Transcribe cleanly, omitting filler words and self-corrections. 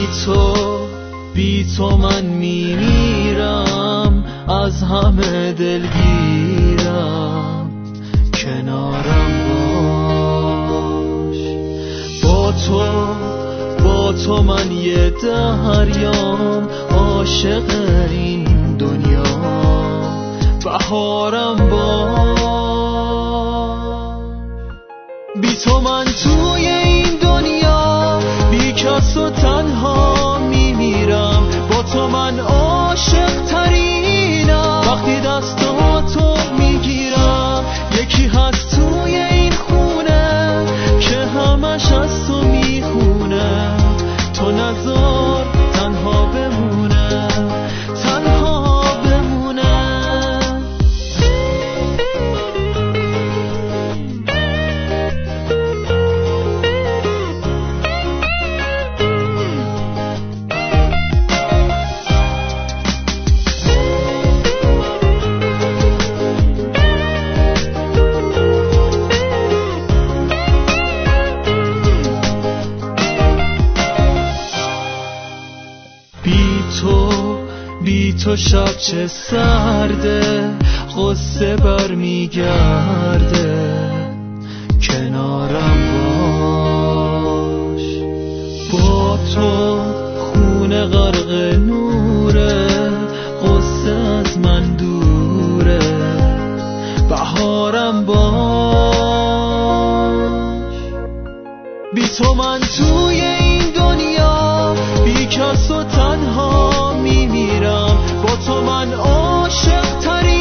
بی تو من میمیرم، از همه دلگیرم، کنارم باش. با تو من یه دریام، عاشق این دنیا، بهارم باش. بی تو من توی این دنیا بی کس و تنها میمیرم، با تو من عاشق ترینم. وقتی دستاتو میگیرم یکی هست توی این خونه که همش از تو میخونه، تو نذار تنها بمونه، تنها بمونه. بی تو شب چه سرده، غصه برمیگرده، کنارم باش. با تو خونه غرق نوره، غصه از من دوره، بهارم باش. بی تو من توی این دنیا بی کس و تنها میمیرم، با تو من عاشق ترین